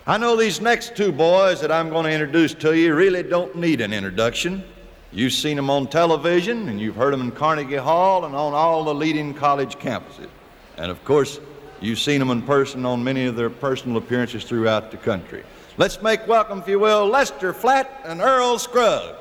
I know these next two boys that I'm going to introduce to you really don't need an introduction. You've seen them on television, and you've heard them in Carnegie Hall and on all the leading college campuses. And of course, you've seen them in person on many of their personal appearances throughout the country. Let's make welcome, if you will, Lester Flatt and Earl Scruggs.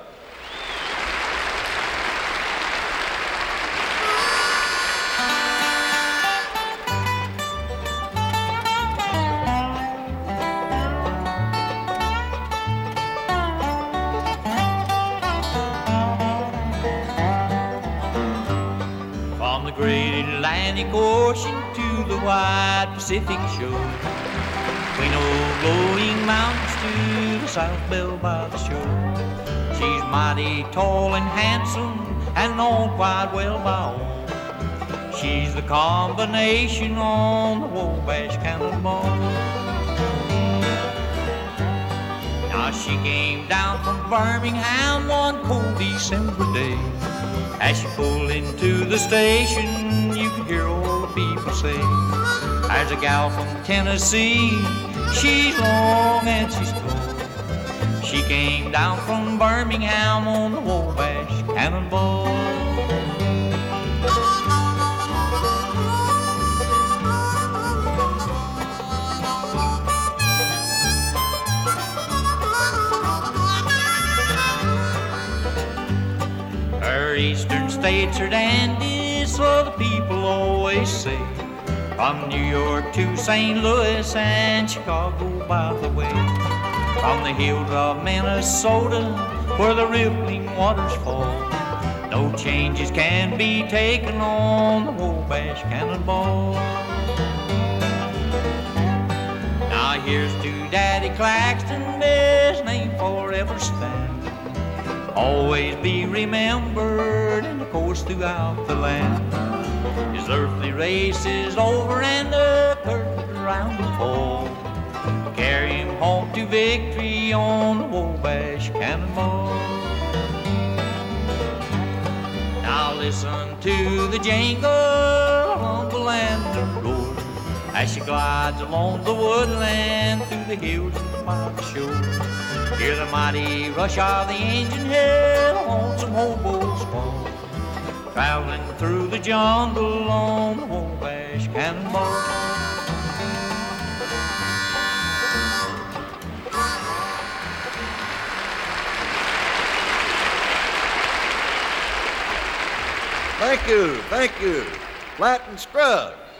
From the great Atlantic Ocean to the wide Pacific shore, between old glowing mountains to the South Belle by the shore, she's mighty tall and handsome and known quite well by all. She's the combination on the Wabash Cannonball. Now she came down from Birmingham one cold December day. As she pulled into the station, you could hear all the people say, "There's a gal from Tennessee, she's long and she's tall." She came down from Birmingham on the Wabash Cannonball. Her eastern states are dandies, so the people always say. From New York to St. Louis and Chicago, by the way. From the hills of Minnesota, where the rippling waters fall, no changes can be taken on the Wabash Cannonball. Now here's to Daddy Claxton, may his name forever stand. Always be remembered in the course throughout the land. His earthly race is over and the curtain around him fall. Carry him home to victory on the Wabash Cannonball. Now listen to the jingle on the land roar as she glides along the woodland through the hills and by the shore. Hear the mighty rush of the engine, hear the lonesome hobo's call, traveling through the jungle on the Wabash Cannonball. Thank you, Flatt and Scruggs.